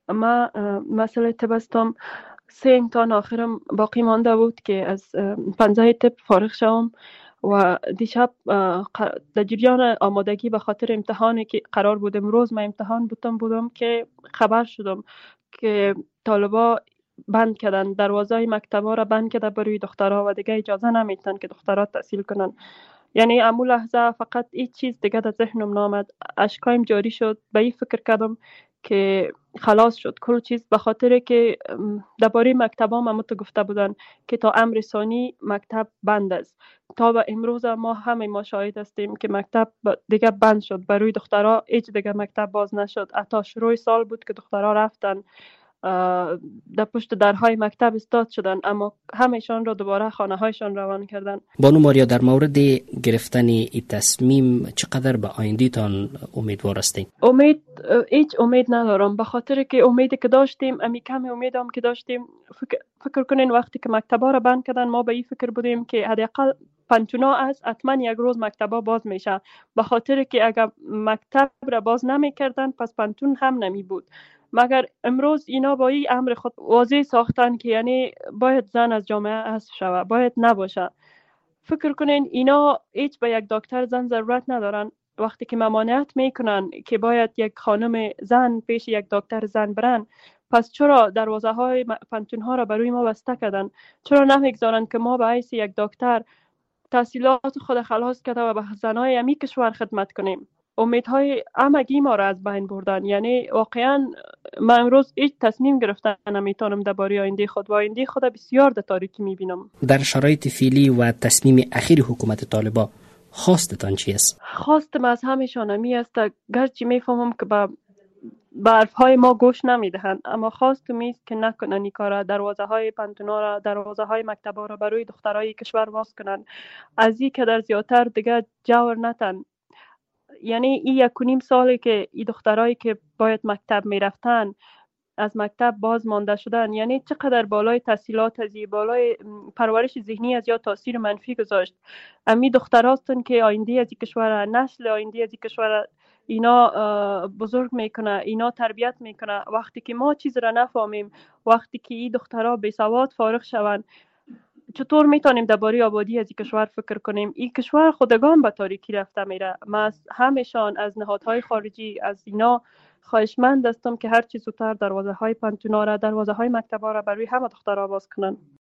ما مسئله تبستم 3 امتحان آخرم باقی مانده بود که از 15 تب فارغ شوم. و دیشب در جریان آمادگی به خاطر امتحانی که قرار بود امروز من امتحان بودم که خبر شدم که طالبا بند کردن دروازه مکتبا را، بند کرده برای دخترها و دیگه اجازه نمیتن که دخترها تحصیل کنن. یعنی امو لحظه فقط هیچ چیز دیگه در ذهنم نامد، اشکایم جاری شد. به این فکر کردم که خلاص شد کل چیز، به خاطر که درباره مکتبا ما تو گفته بودن که تا امر ثانی مکتب بند است. تا به امروز ما همه ما شاهد هستیم که مکتب دیگه بند شد، برای دخترها هیچ دیگه مکتب باز نشد. حتی شروع سال بود که دخترها رفتن در پشت درهای مکتب استاد شدن، اما همهشان را دوباره خانه هایشان روان کردن. بانو ماریا، در مورد گرفتن این تصمیم چقدر به آینده تان امیدوار هستین؟ هیچ امید ندارم، به خاطر که امیدی که داشتیم، امی کم امیدم که داشتیم، فکر کنین وقتی که مکتبا را بند کردن ما به این فکر بودیم که حداقل پنتونا است، حتما یک روز مکتبا باز میشه، به خاطر که اگر مکتب را باز نمیکردن پس پنتون هم نمی بود. مگر امروز اینا با این امر خود واضح ساختن که یعنی باید زن از جامعه حذف شود، باید نباشه. فکر کنین اینا هیچ به یک دکتر زن ضرورت ندارن. وقتی که ممانعت میکنن که باید یک خانم زن پیش یک دکتر زن برن، پس چرا دروازه های پنتون ها را برای ما بسته کردن؟ چرا نمیگذارن که ما به حیث یک دکتر تحصیلات خود خلاص کرده و به زنای امی کشور خدمت کنیم؟ امیدهای همگی ما را از بین بردن. یعنی واقعا من امروز هیچ تصمیم گرفتن نمیتونم درباره آینده خود و آینده خود بسیار در تاریکی میبینم. در شرایط فعلی و تصمیم اخیر حکومت طالبا خواستتان چی است؟ خواستم از همشان همی است، گرچه میفهمم که به حرفهای ما گوش نمیدهند، اما خواستم است که نکنن این کار. دروازه های پنتونا را، دروازه های مکتبا را برای دخترای کشور باز کنن، از این که در زیادتر دیگه جور نتن. یعنی این 1.5 ساله که این دخترایی که باید مکتب میرفتن از مکتب باز مانده شدن، یعنی چقدر بالای تحصیلات از بالای پرورش ذهنی از یا تاثیر منفی گذاشت. امی دختر هستن که آینده از این کشور، نسل آینده از این کشور اینا بزرگ میکنه، اینا تربیت میکنه. وقتی که ما چیز را نفهمیم، وقتی که این دخترها بی سواد فارغ شوند، چطور میتونیم درباره آبادی از این کشور فکر کنیم؟ این کشور خودگان به تاریکی رفته میره. من از همشان، از نهادهای خارجی، از اینا خواهشمند هستم که هر چی زودتر دروازه های پانتونا را، دروازه های مکتبا را برای همه دخترها باز کنن.